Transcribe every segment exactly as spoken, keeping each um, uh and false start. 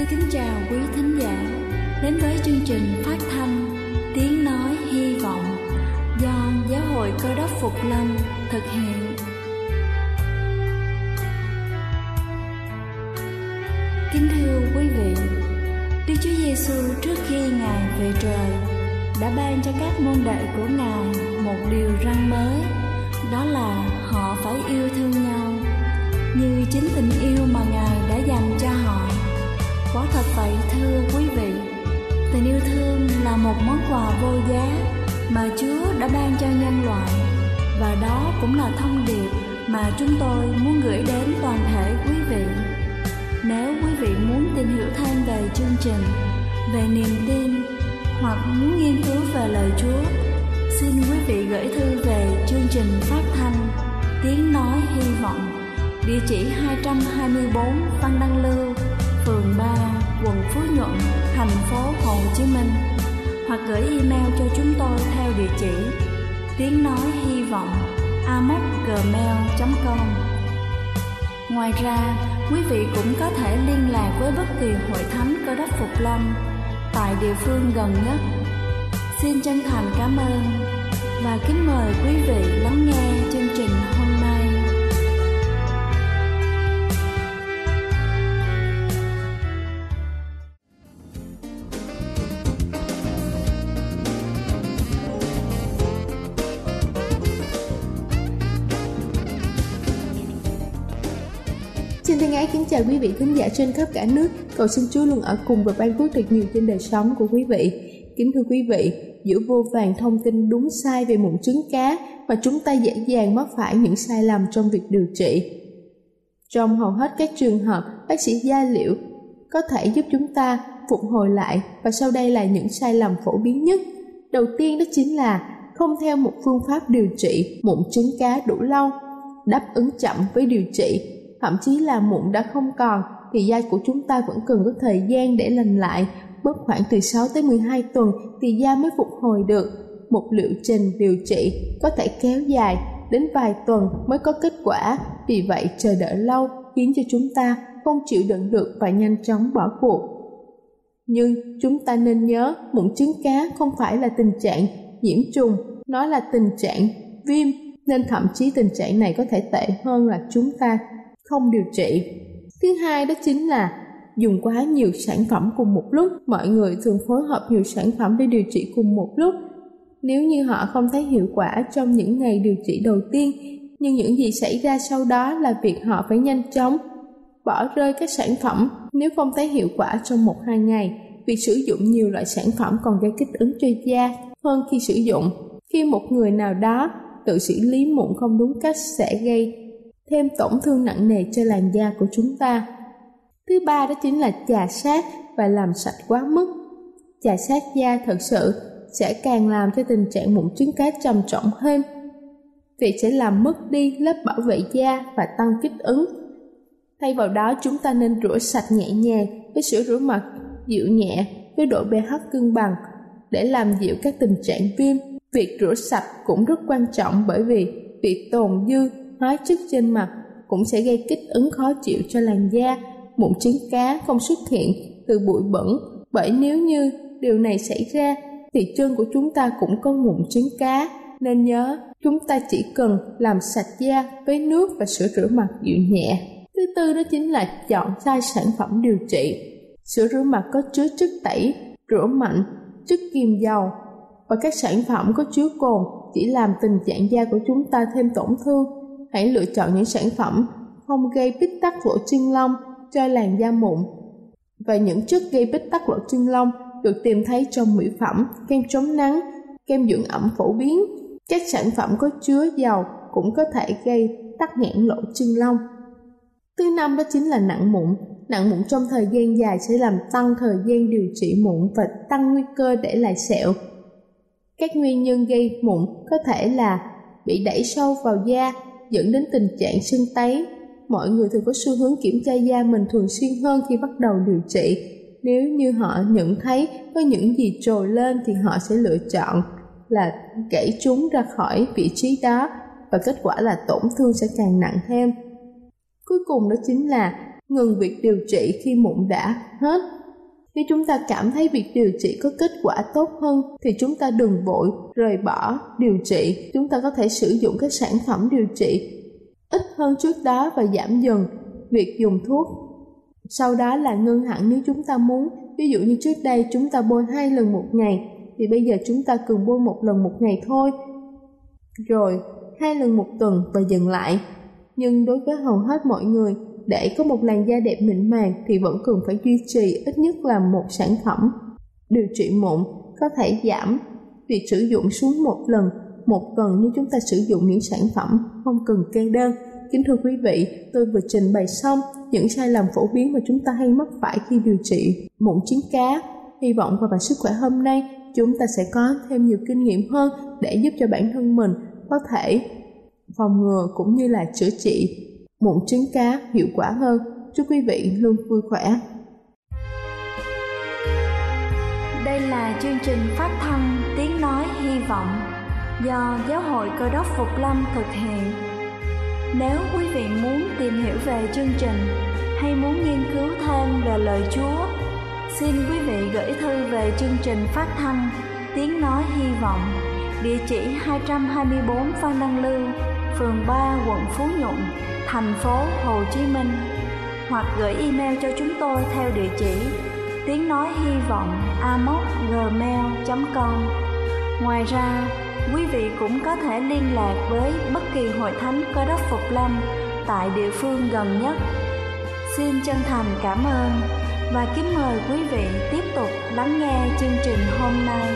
kính chào quý thính giả đến với chương trình phát thanh Tiếng Nói Hy Vọng do Giáo hội Cơ Đốc Phục Lâm thực hiện. Kính thưa quý vị, Đức Chúa Giêsu trước khi Ngài về trời đã ban cho các môn đệ của Ngài một điều răn mới, đó là họ phải yêu thương nhau như chính tình yêu mà Ngài đã dành cho họ. Quả thật vậy thưa quý vị, tình yêu thương là một món quà vô giá mà Chúa đã ban cho nhân loại, và đó cũng là thông điệp mà chúng tôi muốn gửi đến toàn thể quý vị. Nếu quý vị muốn tìm hiểu thêm về chương trình, về niềm tin hoặc muốn nghiên cứu về lời Chúa, xin quý vị gửi thư về chương trình phát thanh Tiếng Nói Hy Vọng, địa chỉ hai trăm hai mươi tư Văn Đăng Lưu, phường ba, quận Phú Nhuận, thành phố Hồ Chí Minh, hoặc gửi email cho chúng tôi theo địa chỉ tiếng nói hy vọng a m o c gmail chấm com. Ngoài ra, quý vị cũng có thể liên lạc với bất kỳ hội thánh Cơ Đốc Phục Lâm tại địa phương gần nhất. Xin chân thành cảm ơn và kính mời quý vị lắng nghe chương trình hôm nay. Xin thân ái kính chào quý vị khán giả trên khắp cả nước. Cầu xin Chúa luôn ở cùng và ban phước thật nhiều trên đời sống của quý vị. Kính thưa quý vị, giữa vô vàn thông tin đúng sai về mụn trứng cá mà chúng ta dễ dàng mắc phải những sai lầm trong việc điều trị. Trong hầu hết các trường hợp, bác sĩ da liễu có thể giúp chúng ta phục hồi lại, và sau đây là những sai lầm phổ biến nhất. Đầu tiên đó chính là không theo một phương pháp điều trị mụn trứng cá đủ lâu, đáp ứng chậm với điều trị. Thậm chí là mụn đã không còn thì da của chúng ta vẫn cần có thời gian để lành lại, mất khoảng từ sáu tới mười hai tuần thì da mới phục hồi được. Một liệu trình điều trị có thể kéo dài đến vài tuần mới có kết quả, vì vậy chờ đợi lâu khiến cho chúng ta không chịu đựng được và nhanh chóng bỏ cuộc. Nhưng chúng ta nên nhớ, mụn trứng cá không phải là tình trạng nhiễm trùng, nó là tình trạng viêm, nên thậm chí tình trạng này có thể tệ hơn là chúng ta không điều trị. Thứ hai đó chính là dùng quá nhiều sản phẩm cùng một lúc. Mọi người thường phối hợp nhiều sản phẩm để điều trị cùng một lúc. Nếu như họ không thấy hiệu quả trong những ngày điều trị đầu tiên, nhưng những gì xảy ra sau đó là việc họ phải nhanh chóng bỏ rơi các sản phẩm nếu không thấy hiệu quả trong một hai ngày. Việc sử dụng nhiều loại sản phẩm còn gây kích ứng cho da hơn khi sử dụng. Khi một người nào đó tự xử lý mụn không đúng cách sẽ gây thêm tổn thương nặng nề cho làn da của chúng ta. Thứ ba đó chính là chà sát và làm sạch quá mức. Chà sát da thật sự sẽ càng làm cho tình trạng mụn trứng cá trầm trọng hơn. Việc sẽ làm mất đi lớp bảo vệ da và tăng kích ứng. Thay vào đó, chúng ta nên rửa sạch nhẹ nhàng với sữa rửa mặt dịu nhẹ với độ pH cân bằng để làm dịu các tình trạng viêm. Việc rửa sạch cũng rất quan trọng, bởi vì việc tồn dư hóa chất trên mặt cũng sẽ gây kích ứng khó chịu cho làn da. Mụn trứng cá không xuất hiện từ bụi bẩn, bởi nếu như điều này xảy ra thì chân của chúng ta cũng có mụn trứng cá. Nên nhớ, chúng ta chỉ cần làm sạch da với nước và sữa rửa mặt dịu nhẹ. Thứ tư đó chính là chọn sai sản phẩm điều trị. Sữa rửa mặt có chứa chất tẩy, rửa mạnh, chất kiềm dầu và các sản phẩm có chứa cồn chỉ làm tình trạng da của chúng ta thêm tổn thương. Hãy lựa chọn những sản phẩm không gây bít tắc lỗ chân lông cho làn da mụn. Và những chất gây bít tắc lỗ chân lông được tìm thấy trong mỹ phẩm, kem chống nắng, kem dưỡng ẩm phổ biến. Các sản phẩm có chứa dầu cũng có thể gây tắc nghẽn lỗ chân lông. Thứ năm đó chính là nặng mụn. Nặng mụn trong thời gian dài sẽ làm tăng thời gian điều trị mụn và tăng nguy cơ để lại sẹo. Các nguyên nhân gây mụn có thể là bị đẩy sâu vào da, dẫn đến tình trạng sưng tấy. Mọi người thường có xu hướng kiểm tra da mình thường xuyên hơn khi bắt đầu điều trị. Nếu như họ nhận thấy có những gì trồi lên thì họ sẽ lựa chọn là gãy chúng ra khỏi vị trí đó, và kết quả là tổn thương sẽ càng nặng thêm. Cuối cùng đó chính là ngừng việc điều trị khi mụn đã hết. Nếu chúng ta cảm thấy việc điều trị có kết quả tốt hơn thì chúng ta đừng vội rời bỏ điều trị. Chúng ta có thể sử dụng các sản phẩm điều trị ít hơn trước đó và giảm dần việc dùng thuốc. Sau đó là ngưng hẳn nếu chúng ta muốn. Ví dụ như trước đây chúng ta bôi hai lần một ngày thì bây giờ chúng ta cần bôi một lần một ngày thôi, rồi hai lần một tuần và dừng lại. Nhưng đối với hầu hết mọi người, để có một làn da đẹp mịn màng thì vẫn cần phải duy trì ít nhất là một sản phẩm điều trị mụn. Có thể giảm việc sử dụng xuống một lần một tuần nếu chúng ta sử dụng những sản phẩm không cần kê đơn. Kính thưa quý vị, tôi vừa trình bày xong những sai lầm phổ biến mà chúng ta hay mắc phải khi điều trị mụn trứng cá. Hy vọng qua bài sức khỏe hôm nay chúng ta sẽ có thêm nhiều kinh nghiệm hơn để giúp cho bản thân mình có thể phòng ngừa cũng như là chữa trị mụn trứng cá hiệu quả hơn. Chúc quý vị luôn vui khỏe. Đây là chương trình phát thanh Tiếng Nói Hy Vọng do Giáo hội Cơ đốc Phục Lâm thực hiện. Nếu quý vị muốn tìm hiểu về chương trình hay muốn nghiên cứu thêm về lời Chúa, xin quý vị gửi thư về chương trình phát thanh Tiếng Nói Hy Vọng, địa chỉ hai trăm hai mươi bốn Phan Đăng Lưu, phường ba, quận Phú Nhuận, thành phố Hồ Chí Minh, hoặc gửi email cho chúng tôi theo địa chỉ tiếng nói hy vọng a m o c gmail chấm com. Ngoài ra, quý vị cũng có thể liên lạc với bất kỳ hội thánh Cơ đốc Phục Lâm tại địa phương gần nhất. Xin chân thành cảm ơn và kính mời quý vị tiếp tục lắng nghe chương trình hôm nay.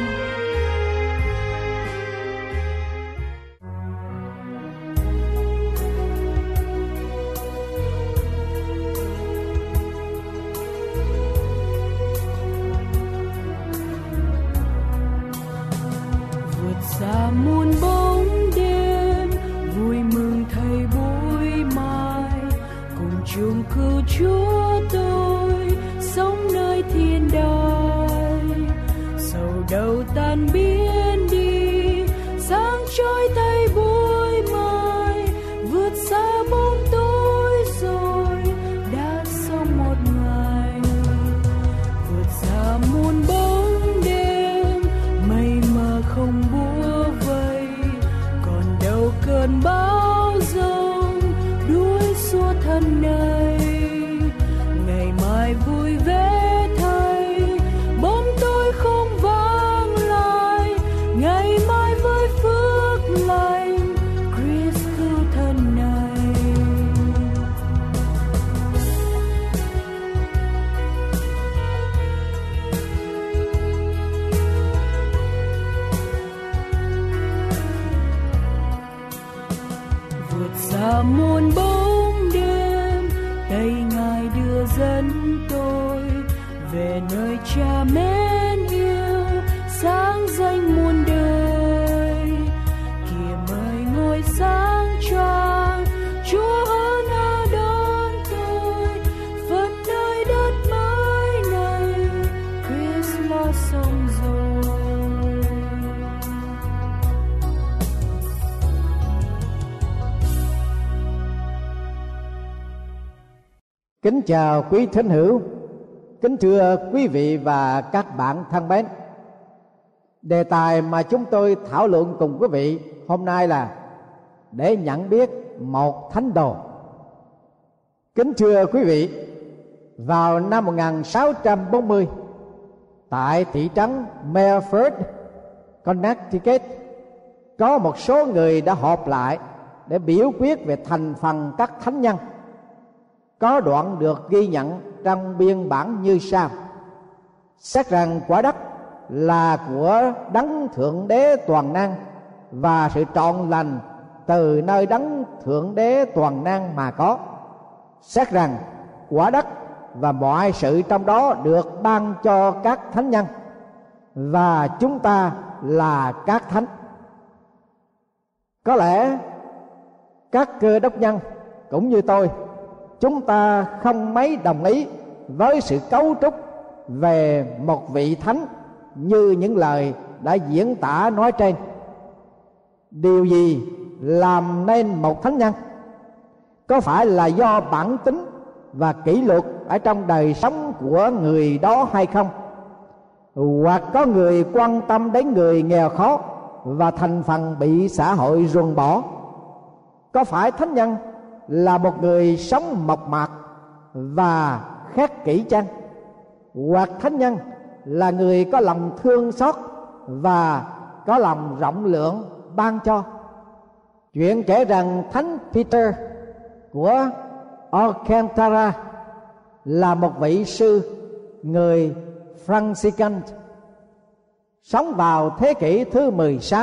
Xa muôn bóng đêm, vui mừng thay buổi mai, cùng chung cứu Chúa tôi sống nơi thiên đàng. Sầu đầu tan biến đi, sáng trôi thay buổi mai, vượt xa bóng tối rồi đã sống một ngày. Vượt xa muôn bóng đêm, mây mờ không bủa vây, còn đâu cơn bão giông đuổi xua thân này. Ngày mai vui vẻ thay, bóng tối không vang lại, ngày mai với phước lành Christ cứu thân này. Vượt xa muôn bóng đêm, tay Ngài đưa dẫn tôi về nơi Cha mến yêu, sáng danh muôn đời. Kìa mời ngôi sáng choang, Chúa ơn ở đón tôi, phật nơi đất mới này, Christ lo sống rồi. Kính chào quý thính hữu, kính thưa quý vị và các bạn thân mến. Đề tài mà chúng tôi thảo luận cùng quý vị hôm nay là để nhận biết một thánh đồ. Kính thưa quý vị, vào năm một nghìn sáu trăm bốn mươi, tại thị trấn Medford, Connecticut, có một số người đã họp lại để biểu quyết về thành phần các thánh nhân. Có đoạn được ghi nhận trong biên bản như sau: xét rằng quả đất là của đấng thượng đế toàn năng, và sự trọn lành từ nơi đấng thượng đế toàn năng mà có. Xét rằng quả đất và mọi sự trong đó được ban cho các thánh nhân, và chúng ta là các thánh. Có lẽ các cơ đốc nhân cũng như tôi, chúng ta không mấy đồng ý với sự cấu trúc về một vị thánh như những lời đã diễn tả nói trên. Điều gì làm nên một thánh nhân? Có phải là do bản tính và kỷ luật ở trong đời sống của người đó hay không, hoặc có người quan tâm đến người nghèo khó và thành phần bị xã hội ruồng bỏ. Có phải thánh nhân là một người sống mộc mạc và khắc kỷ chăng? Hoặc thánh nhân là người có lòng thương xót và có lòng rộng lượng ban cho? Chuyện kể rằng Thánh Peter của Alcantara là một vị sư người Franciscan sống vào thế kỷ thứ mười sáu.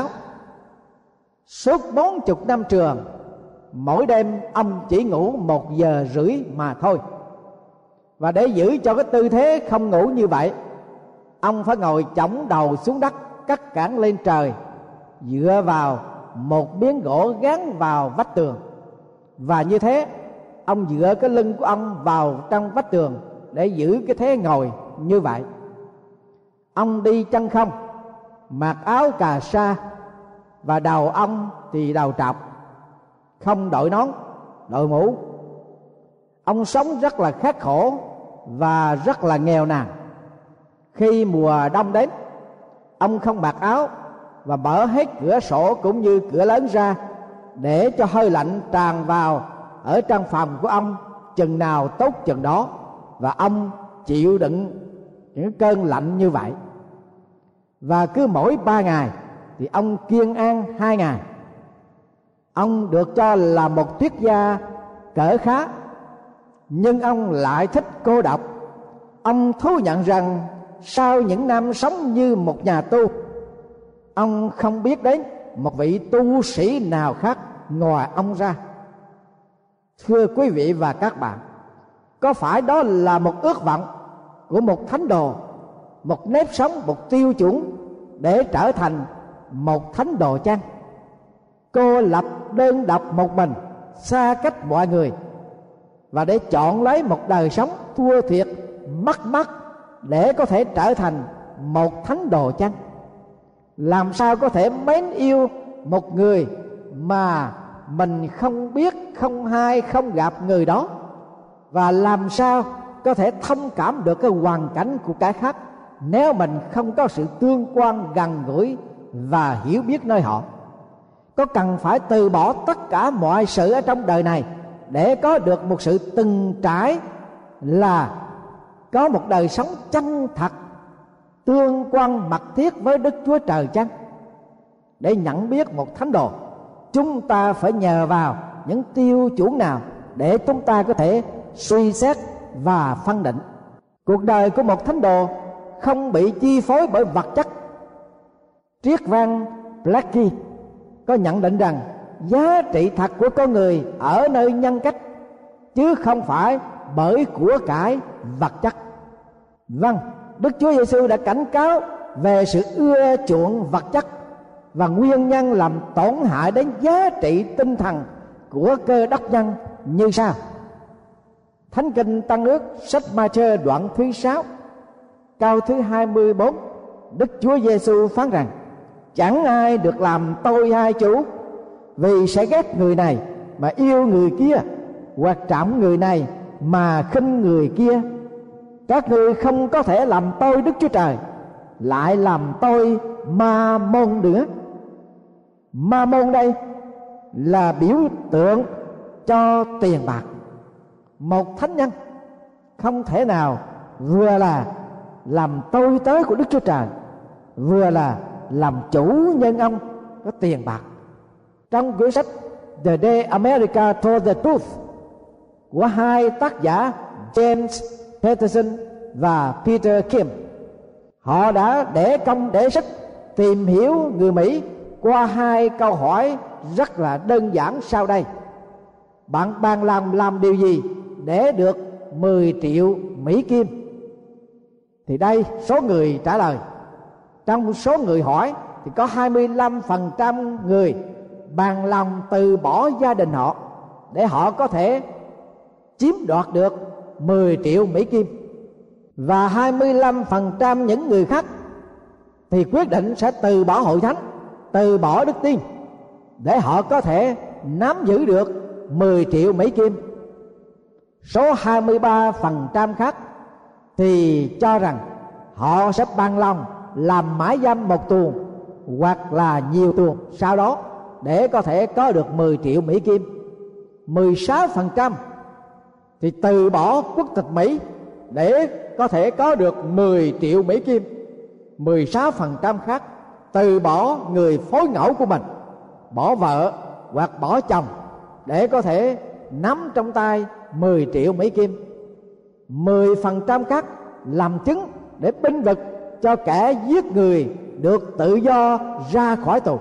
Suốt bốn mươi năm trường, mỗi đêm ông chỉ ngủ một giờ rưỡi mà thôi. Và để giữ cho cái tư thế không ngủ như vậy, ông phải ngồi chổng đầu xuống đất, cắt cẳng lên trời, dựa vào một miếng gỗ gắn vào vách tường. Và như thế, ông dựa cái lưng của ông vào trong vách tường để giữ cái thế ngồi như vậy. Ông đi chân không, mặc áo cà sa, và đầu ông thì đầu trọc, không đội nón, đội mũ. Ông sống rất là khắc khổ và rất là nghèo nàn. Khi mùa đông đến, ông không mặc áo và mở hết cửa sổ cũng như cửa lớn ra để cho hơi lạnh tràn vào ở trong phòng của ông chừng nào tốt chừng đó, và ông chịu đựng những cơn lạnh như vậy. Và cứ mỗi ba ngày thì ông kiêng ăn hai ngày. Ông được cho là một triết gia cỡ khá, nhưng ông lại thích cô độc. Ông thú nhận rằng sau những năm sống như một nhà tu, ông không biết đến một vị tu sĩ nào khác ngoài ông ra. Thưa quý vị và các bạn, có phải đó là một ước vọng của một thánh đồ, một nếp sống, một tiêu chuẩn để trở thành một thánh đồ chăng? Cô lập đơn độc một mình, xa cách mọi người, và để chọn lấy một đời sống thua thiệt, mất mát để có thể trở thành một thánh đồ chăng? Làm sao có thể mến yêu một người mà mình không biết, không hay, không gặp người đó? Và làm sao có thể thông cảm được cái hoàn cảnh của kẻ khác nếu mình không có sự tương quan gần gũi và hiểu biết nơi họ? Có cần phải từ bỏ tất cả mọi sự ở trong đời này để có được một sự từng trải, là có một đời sống chân thật, tương quan mật thiết với Đức Chúa Trời chăng? Để nhận biết một thánh đồ, chúng ta phải nhờ vào những tiêu chuẩn nào để chúng ta có thể suy xét và phân định? Cuộc đời của một thánh đồ không bị chi phối bởi vật chất. Triết văn Blackie có nhận định rằng giá trị thật của con người ở nơi nhân cách, chứ không phải bởi của cải vật chất. Vâng, Đức Chúa Giêsu đã cảnh cáo về sự ưa chuộng vật chất và nguyên nhân làm tổn hại đến giá trị tinh thần của Cơ Đốc nhân như sau. Thánh Kinh Tăng Ước sách Ma-thơ đoạn thứ sáu câu thứ hai mươi bốn, Đức Chúa Giêsu phán rằng: chẳng ai được làm tôi hai chủ, vì sẽ ghét người này mà yêu người kia, hoặc trọng người này mà khinh người kia. Các ngươi không có thể làm tôi Đức Chúa Trời, lại làm tôi ma môn nữa. Ma môn đây là biểu tượng cho tiền bạc. Một thánh nhân không thể nào vừa là làm tôi tớ của Đức Chúa Trời, vừa là làm chủ nhân ông có tiền bạc. Trong quyển sách The Day America Told the Truth của hai tác giả James Patterson và Peter Kim, họ đã để công để sức tìm hiểu người Mỹ qua hai câu hỏi rất là đơn giản sau đây: bạn bạn làm làm điều gì để được mười triệu Mỹ Kim? Thì đây số người trả lời. Trong số người hỏi thì có hai mươi lăm phần trăm người bằng lòng từ bỏ gia đình họ để họ có thể chiếm đoạt được mười triệu Mỹ Kim. Và hai mươi lăm phần trăm những người khác thì quyết định sẽ từ bỏ hội thánh, từ bỏ đức tin để họ có thể nắm giữ được mười triệu Mỹ Kim. số hai mươi ba phần trăm khác thì cho rằng họ sẽ bằng lòng làm mãi dâm một tuồng hoặc là nhiều tuồng sau đó để có thể có được mười triệu Mỹ Kim. mười sáu phần trăm thì từ bỏ quốc tịch Mỹ để có thể có được mười triệu Mỹ Kim. mười sáu phần trăm khác từ bỏ người phối ngẫu của mình, bỏ vợ hoặc bỏ chồng để có thể nắm trong tay mười triệu Mỹ Kim. mười phần trăm khác làm chứng để bênh vực cho kẻ giết người được tự do ra khỏi tù.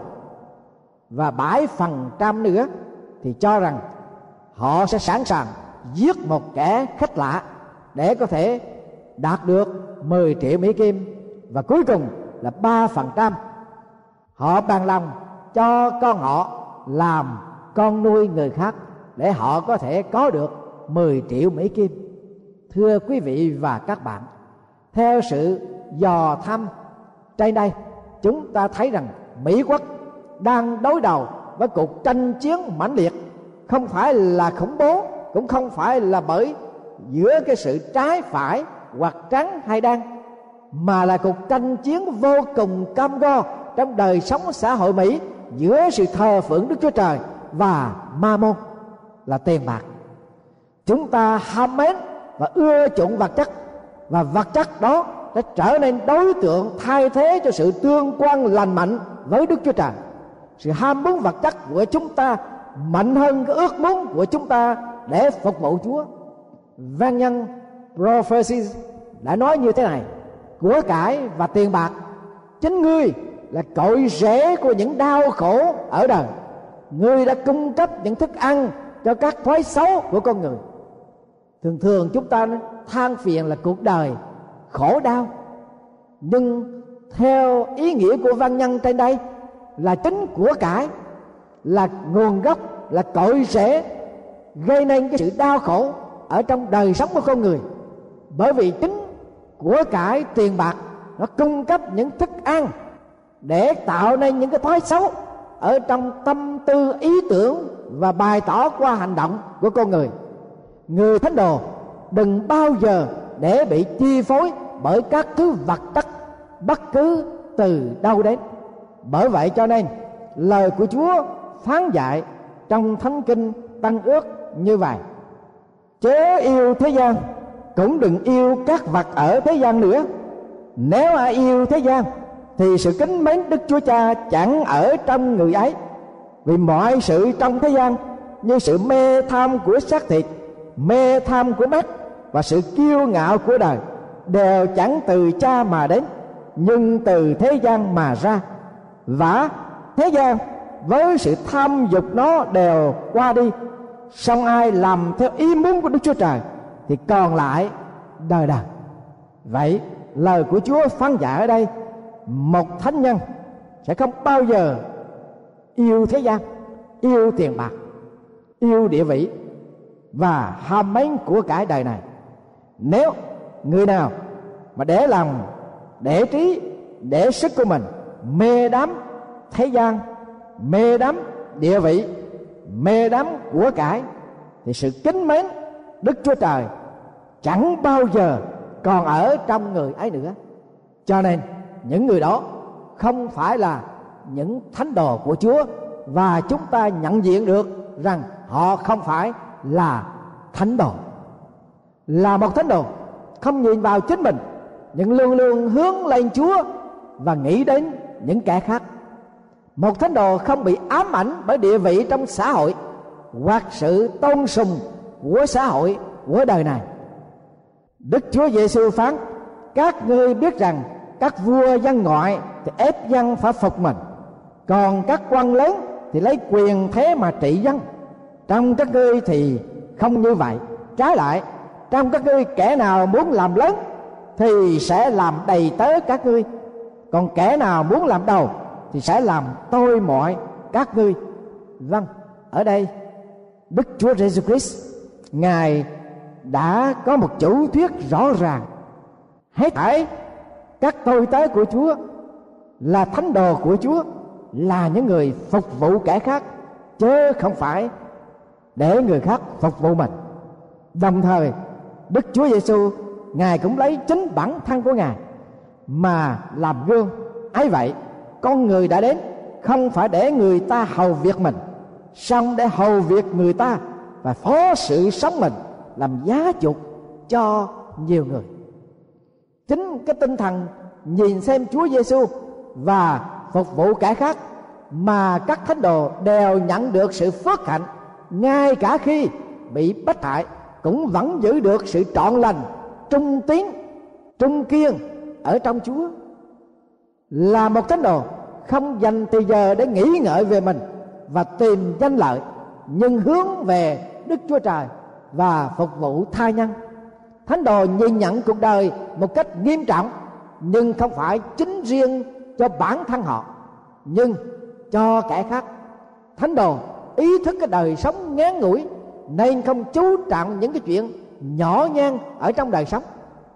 Và bảy phần trăm nữa thì cho rằng họ sẽ sẵn sàng giết một kẻ khách lạ để có thể đạt được mười triệu Mỹ Kim. Và cuối cùng là ba phần trăm họ bằng lòng cho con họ làm con nuôi người khác để họ có thể có được mười triệu Mỹ Kim. Thưa quý vị và các bạn, theo sự dò thăm trên đây, chúng ta thấy rằng Mỹ quốc đang đối đầu với cuộc tranh chiến mãnh liệt, không phải là khủng bố, cũng không phải là bởi giữa cái sự trái phải hoặc trắng hay đen, mà là cuộc tranh chiến vô cùng cam go trong đời sống xã hội Mỹ giữa sự thờ phượng Đức Chúa Trời và ma môn là tiền bạc. Chúng ta ham mến và ưa chuộng vật chất, và vật chất đó đã trở nên đối tượng thay thế cho sự tương quan lành mạnh với Đức Chúa Trời. Sự ham muốn vật chất của chúng ta mạnh hơn cái ước muốn của chúng ta để phục vụ Chúa. Văn nhân Prophecy đã nói như thế này: của cải và tiền bạc chính ngươi là cội rễ của những đau khổ ở đời. Ngươi đã cung cấp những thức ăn cho các thói xấu của con người. Thường thường chúng ta than phiền là cuộc đời khổ đau, nhưng theo ý nghĩa của văn nhân trên đây là chính của cải là nguồn gốc, là cội rễ gây nên cái sự đau khổ ở trong đời sống của con người. Bởi vì chính của cải tiền bạc nó cung cấp những thức ăn để tạo nên những cái thói xấu ở trong tâm tư, ý tưởng và bày tỏ qua hành động của con người. Người thánh đồ đừng bao giờ để bị chi phối bởi các thứ vật chất bất cứ từ đâu đến. Bởi vậy cho nên lời của Chúa phán dạy trong Thánh Kinh Tân Ước như vậy: chớ yêu thế gian, cũng đừng yêu các vật ở thế gian nữa. Nếu ai yêu thế gian thì sự kính mến Đức Chúa Cha chẳng ở trong người ấy. Vì mọi sự trong thế gian như sự mê tham của xác thịt, mê tham của mắt và sự kiêu ngạo của đời đều chẳng từ Cha mà đến, nhưng từ thế gian mà ra. Và thế gian với sự tham dục nó đều qua đi, song ai làm theo ý muốn của Đức Chúa Trời thì còn lại đời đời. Vậy lời của Chúa phán dạy ở đây, một thánh nhân sẽ không bao giờ yêu thế gian, yêu tiền bạc, yêu địa vị và ham mến của cải đời này. Nếu người nào mà để lòng, để trí, để sức của mình mê đắm thế gian, mê đắm địa vị, mê đắm của cải, thì sự kính mến Đức Chúa Trời chẳng bao giờ còn ở trong người ấy nữa. Cho nên những người đó không phải là những thánh đồ của Chúa, và chúng ta nhận diện được rằng họ không phải là thánh đồ. Là một thánh đồ không nhìn vào chính mình, nhưng luôn luôn hướng lên Chúa và nghĩ đến những kẻ khác. Một thánh đồ không bị ám ảnh bởi địa vị trong xã hội hoặc sự tôn sùng của xã hội của đời này. Đức Chúa Giêsu phán: các ngươi biết rằng các vua dân ngoại thì ép dân phải phục mình, còn các quan lớn thì lấy quyền thế mà trị dân. Trong các ngươi thì không như vậy. Trái lại, trong các ngươi kẻ nào muốn làm lớn thì sẽ làm đầy tớ các ngươi, còn kẻ nào muốn làm đầu thì sẽ làm tôi mọi các ngươi. Vâng, ở đây Đức Chúa Giêsu Christ Ngài đã có một chủ thuyết rõ ràng: hết thảy các tôi tớ của Chúa là thánh đồ của Chúa, là những người phục vụ kẻ khác, chứ không phải để người khác phục vụ mình. Đồng thời Đức Chúa Giêsu Ngài cũng lấy chính bản thân của Ngài mà làm gương. Ấy vậy, con người đã đến không phải để người ta hầu việc mình, song để hầu việc người ta và phó sự sống mình làm giá chuộc cho nhiều người. Chính cái tinh thần nhìn xem Chúa Giêsu và phục vụ kẻ khác mà các thánh đồ đều nhận được sự phước hạnh, ngay cả khi bị bắt hại cũng vẫn giữ được sự trọn lành, trung tín, trung kiên ở trong Chúa. Là một thánh đồ không dành thời giờ để nghĩ ngợi về mình và tìm danh lợi, nhưng hướng về Đức Chúa Trời và phục vụ tha nhân. Thánh đồ nhìn nhận cuộc đời một cách nghiêm trọng, nhưng không phải chính riêng cho bản thân họ, nhưng cho kẻ khác. Thánh đồ ý thức cái đời sống ngắn ngủi nên không chú trọng những cái chuyện nhỏ nhen ở trong đời sống.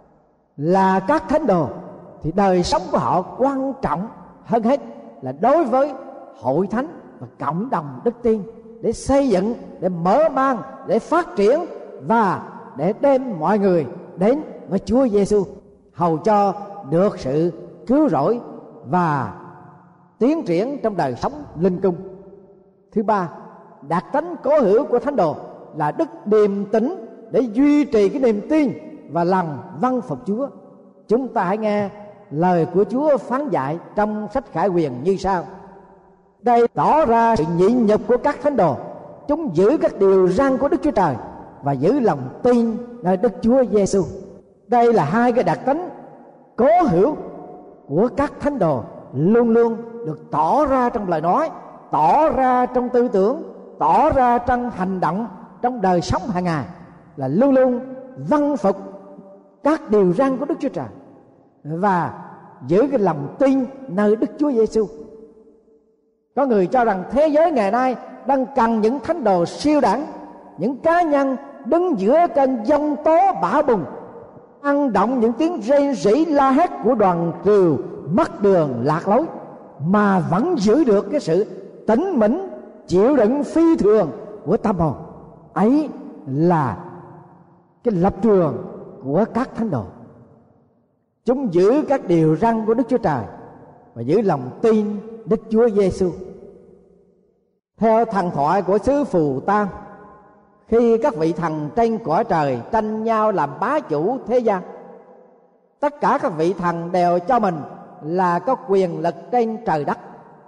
Là các thánh đồ thì đời sống của họ quan trọng hơn hết là đối với hội thánh và cộng đồng đức tin, để xây dựng, để mở mang, để phát triển và để đem mọi người đến với Chúa Giêsu, hầu cho được sự cứu rỗi và tiến triển trong đời sống linh cung. Thứ ba, đặc tánh cố hữu của thánh đồ là đức điềm tĩnh để duy trì cái niềm tin và lòng vâng phục Chúa. Chúng ta hãy nghe lời của Chúa phán dạy trong sách Khải Huyền như sau: đây tỏ ra sự nhịn nhục của các thánh đồ, chúng giữ các điều răn của Đức Chúa Trời và giữ lòng tin nơi Đức Chúa Giêsu. Đây là hai cái đặc tánh cố hữu của các thánh đồ, luôn luôn được tỏ ra trong lời nói, tỏ ra trong tư tưởng, tỏ ra trong hành động, trong đời sống hàng ngày, là luôn luôn vâng phục các điều răn của Đức Chúa Trời và giữ cái lòng tin nơi Đức Chúa Giêsu. Có người cho rằng thế giới ngày nay đang cần những thánh đồ siêu đẳng, những cá nhân đứng giữa cơn giông tố bão bùng, ăn động những tiếng rên rỉ la hét của đoàn triều mất đường lạc lối, mà vẫn giữ được cái sự tĩnh mẫn chịu đựng phi thường của tâm hồn. Ấy là cái lập trường của các thánh đồ. Chúng giữ các điều răn của Đức Chúa Trời và giữ lòng tin Đức Chúa Giêsu. Theo thần thoại của xứ Phù Tang, khi các vị thần trên cõi trời tranh nhau làm bá chủ thế gian, tất cả các vị thần đều cho mình là có quyền lực trên trời đất,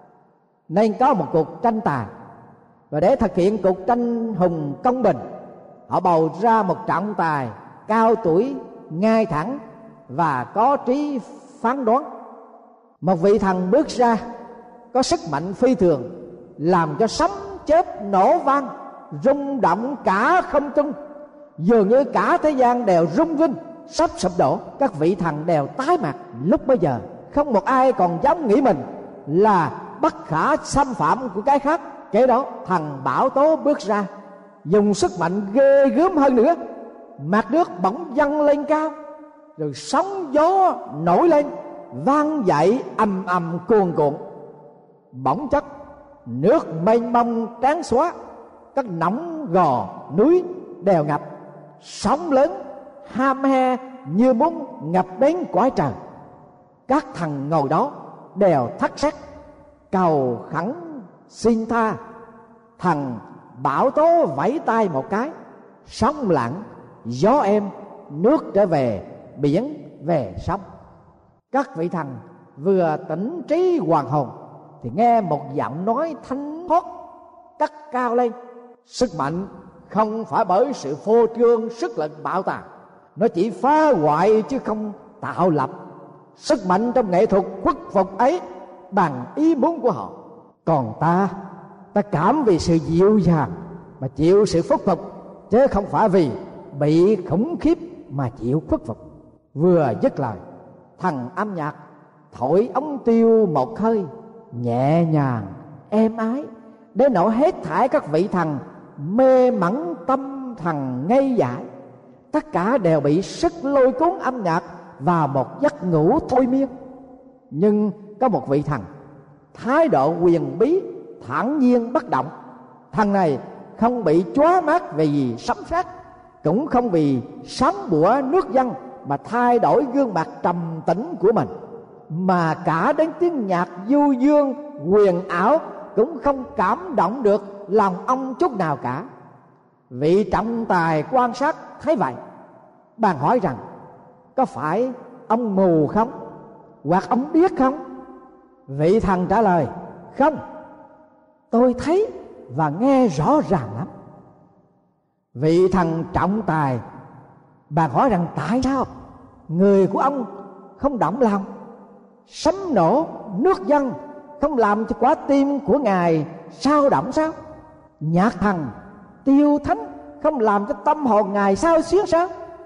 nên có một cuộc tranh tài. Và để thực hiện cuộc tranh hùng công bình, họ bầu ra một trọng tài cao tuổi, ngay thẳng và có trí phán đoán. Một vị thần bước ra có sức mạnh phi thường, làm cho sấm chớp nổ vang, rung động cả không trung, dường như cả thế gian đều rung rinh sắp sụp đổ. Các vị thần đều tái mặt. Lúc bấy giờ không một ai còn dám nghĩ mình là bất khả xâm phạm của cái khác. Kế đó thần Bão Tố bước ra, dùng sức mạnh ghê gớm hơn nữa. Mặt nước bỗng dâng lên cao, rồi sóng gió nổi lên, vang dậy ầm ầm cuồn cuộn. Bỗng chốc nước mênh mông tráng xóa, các nóng gò núi đều ngập, sóng lớn ham he như muốn ngập đến cõi trời. Các thần ngồi đó đều thất sắc cầu khẩn xin tha. Thần Bão Tố vẫy tay một cái, sóng lặng, gió êm, nước trở về biển, về sông. Các vị thần vừa tỉnh trí hoàn hồn thì nghe một giọng nói thanh thoát cất cao lên: sức mạnh không phải bởi sự phô trương sức lực bạo tàn, nó chỉ phá hoại chứ không tạo lập. Sức mạnh trong nghệ thuật khuất phục ấy bằng ý muốn của họ. Còn ta, ta cảm vì sự dịu dàng mà chịu sự khuất phục, chứ không phải vì bị khủng khiếp mà chịu khuất phục. Vừa dứt lời, thần âm nhạc thổi ống tiêu một hơi, nhẹ nhàng êm ái, đến nỗi hết thảy các vị thần mê mẩn tâm thần ngây dại. Tất cả đều bị sức lôi cuốn âm nhạc vào một giấc ngủ thôi miên. Nhưng có một vị thần thái độ quyền bí, thản nhiên bất động. Thần này không bị chóa mắt vì sấm sét, cũng không vì sóng bủa nước dân mà thay đổi gương mặt trầm tĩnh của mình, mà cả đến tiếng nhạc du dương huyền ảo cũng không cảm động được lòng ông chút nào cả. Vị trọng tài quan sát thấy vậy, bạn hỏi rằng có phải ông mù không, hoặc ông điếc không? Vị thần trả lời: không, tôi thấy và nghe rõ ràng lắm. Vị thần trọng tài bạn hỏi rằng tại sao người của ông không động lòng? Sấm nổ nước dâng không làm cho quả tim của ngài sao động sao? Nhạc thần tiêu thánh không làm cho tâm hồn ngài sao xuyến sao?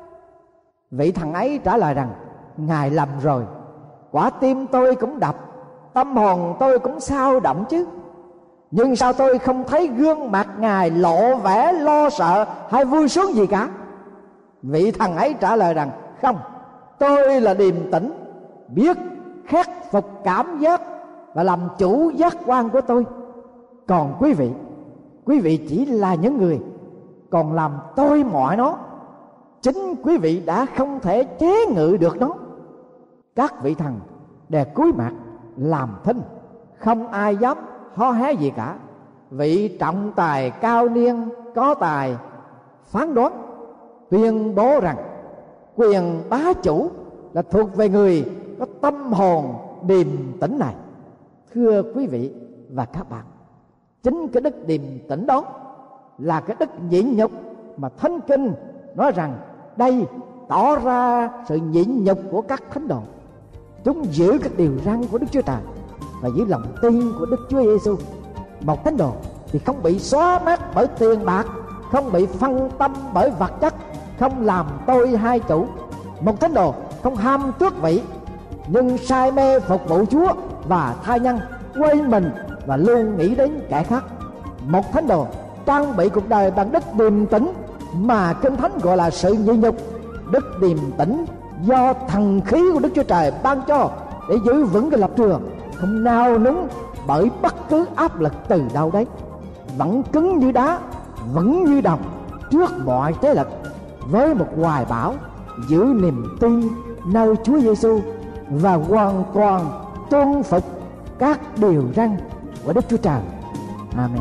Vị thần ấy trả lời rằng: ngài lầm rồi, quả tim tôi cũng đập, tâm hồn tôi cũng sao động chứ, nhưng sao tôi không thấy gương mặt ngài lộ vẻ lo sợ hay vui sướng gì cả? Vị thần ấy trả lời rằng: không, tôi là điềm tĩnh, biết khắc phục cảm giác và làm chủ giác quan của tôi. Còn quý vị, quý vị chỉ là những người còn làm tôi mọi nó. Chính quý vị đã không thể chế ngự được nó. Các vị thần đều cúi mặt làm thinh, không ai dám ho hé gì cả. Vị trọng tài cao niên có tài phán đoán, tuyên bố rằng quyền bá chủ là thuộc về người có tâm hồn điềm tĩnh này. Thưa quý vị và các bạn, chính cái đức điềm tĩnh đó là cái đức nhịn nhục mà Thánh Kinh nói rằng đây tỏ ra sự nhịn nhục của các thánh đồ. Chúng giữ các điều răn của Đức Chúa Trời và giữ lòng tin của Đức Chúa Giêsu. Một thánh đồ thì không bị xóa mát bởi tiền bạc, không bị phân tâm bởi vật chất, không làm tôi hai chủ. Một thánh đồ không ham tước vị, nhưng say mê phục vụ Chúa và tha nhân, quên mình và luôn nghĩ đến kẻ khác. Một thánh đồ trang bị cuộc đời bằng đức điềm tĩnh mà Kinh Thánh gọi là sự nhịn nhục. Đức điềm tĩnh do thần khí của Đức Chúa Trời ban cho để giữ vững cái lập trường, không nao núng bởi bất cứ áp lực từ đâu đấy, vẫn cứng như đá, vững như đồng trước mọi thế lực, với một hoài bão giữ niềm tin nơi Chúa Giêsu và hoàn toàn tuân phục các điều răn của Đức Chúa Trời. Amen.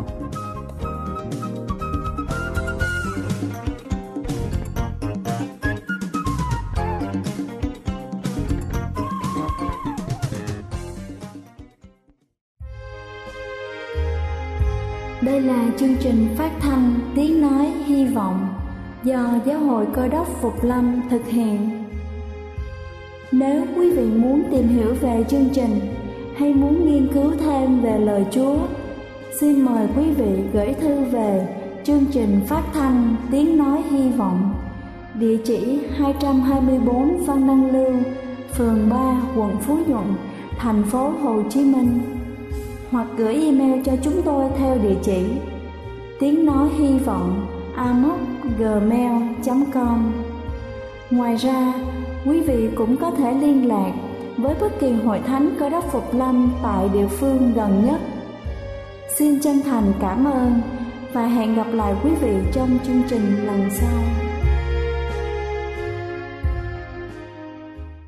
Đây là chương trình phát thanh Tiếng Nói Hy Vọng do Giáo hội Cơ đốc Phục Lâm thực hiện. Nếu quý vị muốn tìm hiểu về chương trình hay muốn nghiên cứu thêm về lời Chúa, xin mời quý vị gửi thư về chương trình phát thanh Tiếng Nói Hy Vọng, địa chỉ hai trăm hai mươi bốn Văn Đăng Lưu, phường ba, quận Phú Nhuận, thành phố Hồ Chí Minh, hoặc gửi email cho chúng tôi theo địa chỉ tiếng nói hy vọng a m o c gmail chấm com. Ngoài ra, quý vị cũng có thể liên lạc với bất kỳ hội thánh Cơ đốc Phục Lâm tại địa phương gần nhất. Xin chân thành cảm ơn và hẹn gặp lại quý vị trong chương trình lần sau.